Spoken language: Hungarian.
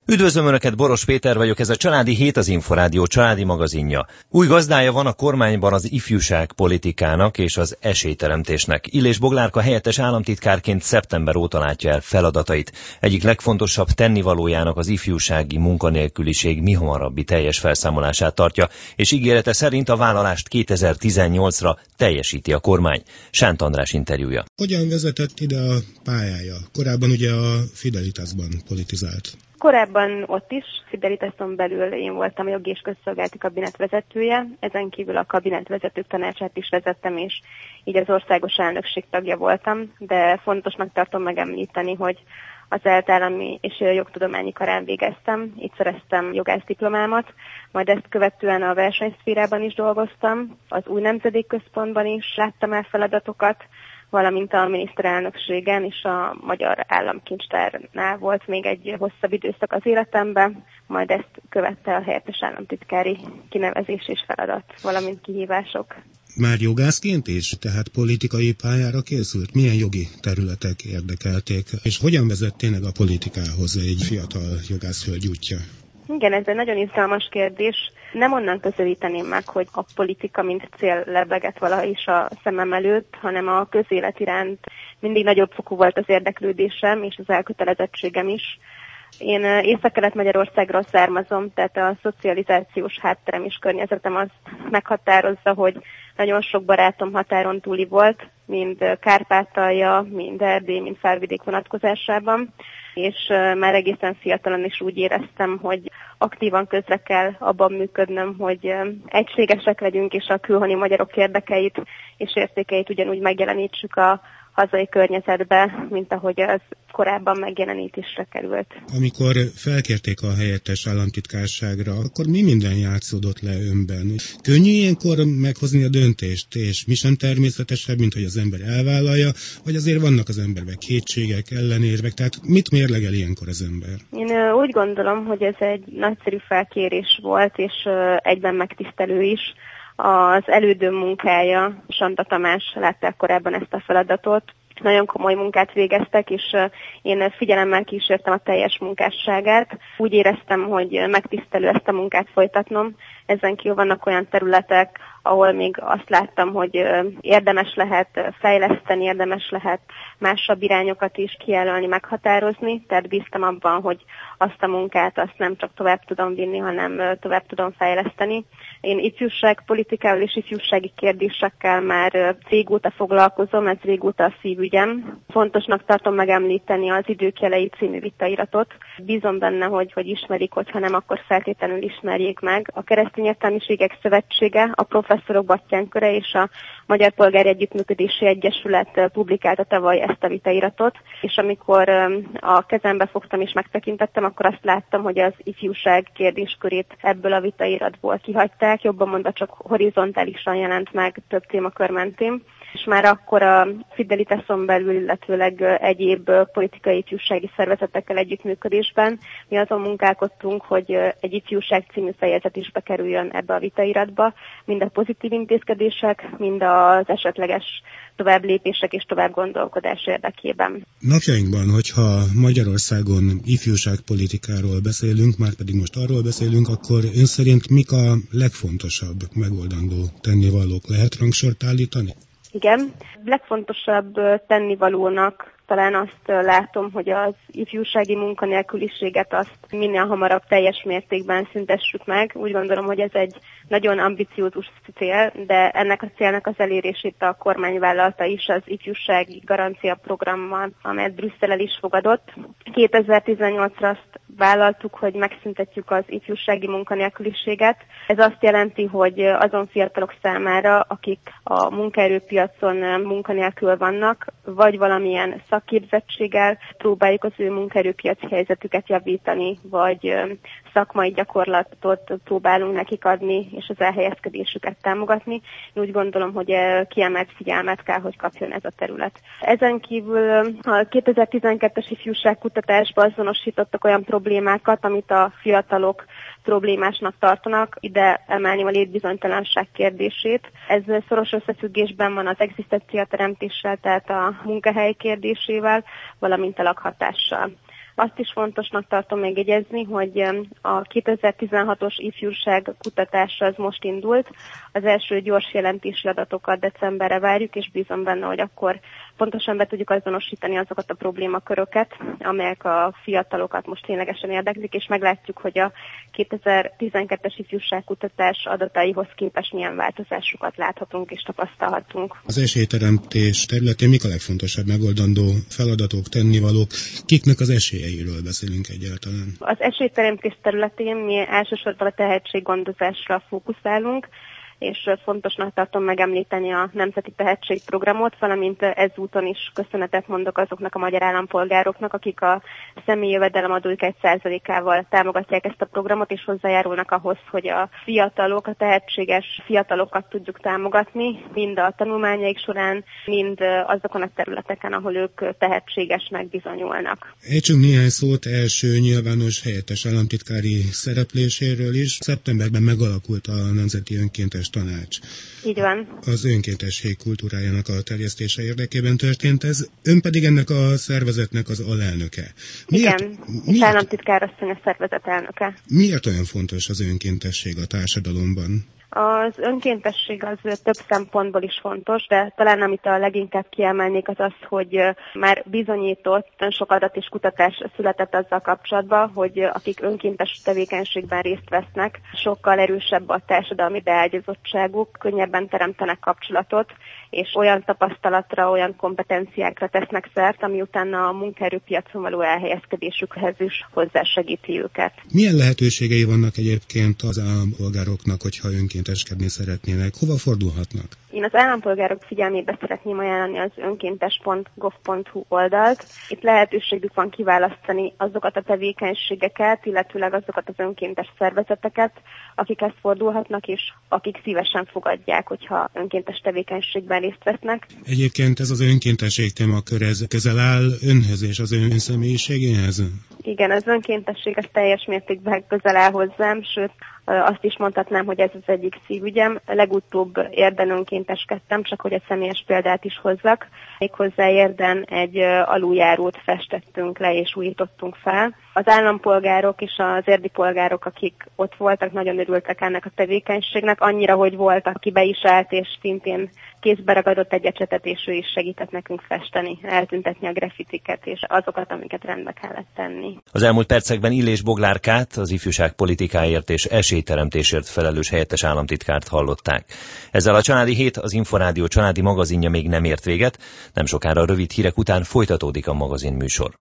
Üdvözlöm Önöket, Boros Péter vagyok, ez a Családi Hét, az Inforádió családi magazinja. Új gazdája van a kormányban az ifjúságpolitikának és az esélyteremtésnek. Illés Boglárka helyettes államtitkárként szeptember óta látja el feladatait. Egyik legfontosabb tennivalójának az ifjúsági munkanélküliség mihamarabbi teljes felszámolását tartja, és ígérete szerint a vállalást 2018-ra teljesíti a kormány. Sánt András interjúja. Hogyan vezetett ide a pályája? Korábban ugye a Fidelitasban politizált. Korábban ott is, Fidelitason belül én voltam a jogi és közszolgálati kabinet vezetője, ezen kívül a kabinetvezetők tanácsát is vezettem, és így az országos elnökség tagja voltam, de fontosnak tartom megemlíteni, hogy az általánomi és jogtudományi karán végeztem, itt szereztem jogász-diplomámat, majd ezt követően a versenyszférában is dolgoztam, az Új Nemzedékközpontban is láttam el feladatokat, valamint a miniszterelnökségen és a Magyar Államkincstárnál volt még egy hosszabb időszak az életemben, majd ezt követte a helyettes államtitkári kinevezés és feladat, valamint kihívások. Már jogászként is, tehát politikai pályára készült? Milyen jogi területek érdekelték, és hogyan vezet tényleg a politikához egy fiatal jogászhölgy útja? Igen, ez egy nagyon izgalmas kérdés. Nem onnan közelíteném meg, hogy a politika mint cél lebegett valaha is a szemem előtt, hanem a közélet iránt mindig nagyobb fokú volt az érdeklődésem és az elkötelezettségem is. Én Észak-Kelet-Magyarországról származom, tehát a szocializációs hátterem és környezetem azt meghatározza, hogy nagyon sok barátom határon túli volt, mind Kárpátalja, mind Erdély, mind Felvidék vonatkozásában, és már egészen fiatalon is úgy éreztem, hogy aktívan közre kell abban működnöm, hogy egységesek legyünk, és a külhoni magyarok érdekeit és értékeit ugyanúgy megjelenítsük a hazai környezetbe, mint ahogy az korábban megjelenítésre került. Amikor felkérték a helyettes államtitkárságra, akkor mi minden játszódott le önben? Könnyű ilyenkor meghozni a döntést, és mi sem természetesebb, mint hogy az ember elvállalja, vagy azért vannak az emberben kétségek, ellenérvek, tehát mit mérlegel ilyenkor az ember? Én úgy gondolom, hogy ez egy nagyszerű felkérés volt, és egyben megtisztelő is. Az elődöm munkája, Santa Tamás látta korábban ezt a feladatot. Nagyon komoly munkát végeztek, és én figyelemmel kísértem a teljes munkásságát. Úgy éreztem, hogy megtisztelő ezt a munkát folytatnom. Ezen kívül vannak olyan területek, ahol még azt láttam, hogy érdemes lehet fejleszteni, érdemes lehet másabb irányokat is kijelölni, meghatározni. Tehát bíztam abban, hogy azt a munkát azt nem csak tovább tudom vinni, hanem tovább tudom fejleszteni. Én ifjúságpolitikával és ifjúsági kérdésekkel már régóta foglalkozom, ez régóta a szívügyem. Fontosnak tartom megemlíteni az Idők jelei című vitairatot. Bízom benne, hogy ismerik, hogyha nem, akkor feltétlenül ismerjék meg. A Keresztény Értelmiségek Szövetsége, a Professzorok Batthyánköre és a Magyar Polgári Együttműködési Egyesület publikálta tavaly ezt a vitairatot, és amikor a kezembe fogtam és megtekintettem, akkor azt láttam, hogy az ifjúság kérdéskörét ebből a vitairatból kihagyták, jobban mondva csak horizontálisan jelent meg több témakör mentén. És már akkor a Fidelitason belül, illetőleg egyéb politikai ifjúsági szervezetekkel együttműködésben mi azon munkálkodtunk, hogy egy ifjúság című fejezet is bekerüljön ebbe a vitairatba, mind a pozitív intézkedések, mind az esetleges továbblépések és továbbgondolkodás érdekében. Napjainkban, hogyha Magyarországon ifjúságpolitikáról beszélünk, már pedig most arról beszélünk, akkor ön szerint mik a legfontosabb megoldandó tennivalók? Lehet rangsort állítani? Igen. Legfontosabb tennivalónak talán azt látom, hogy az ifjúsági munkanélküliséget azt minél hamarabb teljes mértékben szüntessük meg. Úgy gondolom, hogy ez egy nagyon ambiciózus cél, de ennek a célnak az elérését a kormány vállalta is az ifjúsági garancia programmal, amelyet Brüsszel el is fogadott. 2018-ra azt vállaltuk, hogy megszüntetjük az ifjúsági munkanélküliséget. Ez azt jelenti, hogy azon fiatalok számára, akik a munkaerőpiacon munkanélkül vannak, vagy valamilyen szakképzettséggel próbáljuk az ő munkaerőpiaci helyzetüket javítani, vagy szakmai gyakorlatot próbálunk nekik adni, és az elhelyezkedésüket támogatni. Én úgy gondolom, hogy kiemelt figyelmet kell, hogy kapjon ez a terület. Ezen kívül a 2012-es ifjúságkutatásban azonosítottak olyan problémákat, amit a fiatalok problémásnak tartanak, ide emelném a létbizonytalanság kérdését. Ez szoros összefüggésben van az egzisztenciateremtéssel, tehát a munkahely kérdésével, valamint a lakhatással. Azt is fontosnak tartom megjegyezni, hogy a 2016-os ifjúság kutatásra az most indult. Az első gyors jelentési adatokat decemberre várjuk, és bízom benne, hogy akkor pontosan be tudjuk azonosítani azokat a problémaköröket, amelyek a fiatalokat most ténylegesen érdeklik, és meglátjuk, hogy a 2012-es ifjúságkutatás adataihoz képest milyen változásokat láthatunk és tapasztalhatunk. Az esélyteremtés területén mik a legfontosabb megoldandó feladatok, tennivalók? Kiknek az esélyeiről beszélünk egyáltalán? Az esélyteremtés területén mi elsősorban a tehetséggondozásra fókuszálunk, és fontosnak tartom megemlíteni a Nemzeti Tehetségprogramot, valamint ezúton is köszönetet mondok azoknak a magyar állampolgároknak, akik a személyi jövedelemadóik 1%-ával támogatják ezt a programot, és hozzájárulnak ahhoz, hogy a fiatalok, a tehetséges fiatalokat tudjuk támogatni, mind a tanulmányaik során, mind azokon a területeken, ahol ők tehetségesnek bizonyulnak. Ejtsünk néhány szót első nyilvános helyettes államtitkári szerepléséről is. Szeptemberben megalakult a Nemzeti Önkéntes Tanács. Így van. Az önkéntesség kultúrájának a terjesztése érdekében történt ez, ön pedig ennek a szervezetnek az alelnöke. Igen, és államtitkárasszony a szervezet elnöke. Miért olyan fontos az önkéntesség a társadalomban? Az önkéntesség az több szempontból is fontos, de talán amit a leginkább kiemelnék az az, hogy már bizonyított, sok adat és kutatás született azzal kapcsolatban, hogy akik önkéntes tevékenységben részt vesznek, sokkal erősebb a társadalmi beágyazottságuk, könnyebben teremtenek kapcsolatot, és olyan tapasztalatra, olyan kompetenciákra tesznek szert, ami utána a munkaerőpiacon való elhelyezkedésükhez is hozzásegíti őket. Milyen lehetőségei vannak egyébként az állampolgároknak, hogyha önkénteskedni szeretnének? Hova fordulhatnak? Én az állampolgárok figyelmébe szeretném ajánlani az önkéntes.gov.hu oldalt. Itt lehetőségük van kiválasztani azokat a tevékenységeket, illetőleg azokat az önkéntes szervezeteket, akik ezt fordulhatnak, és akik szívesen fogadják, hogyha önkéntes tevékenységben részt vesznek. Egyébként ez az önkéntesség témakör, ez közel áll önhöz és az ön személyiségéhez? Igen, az önkéntesség az teljes mértékben közel áll hozzám, sőt, azt is mondhatnám, hogy ez az egyik szívügyem. Legutóbb Érden önkénteskedtem, csak hogy a személyes példát is hozzak. Méghozzá Érden egy aluljárót festettünk le és újítottunk fel. Az állampolgárok és az érdi polgárok, akik ott voltak, nagyon örültek ennek a tevékenységnek, annyira, hogy volt, aki be is állt, és szintén kézbe ragadott egy ecsetet, és ő is segített nekünk festeni, eltüntetni a graffitiket és azokat, amiket rendbe kellett tenni. Az elmúlt percekben Illés Boglárkát, az ifjúság politikáért és esélyteremtésért felelős helyettes államtitkárt hallották. Ezzel a Családi Hét, az Inforádió családi magazinja még nem ért véget, nem sokára rövid hírek után folytatódik a magazinműsor.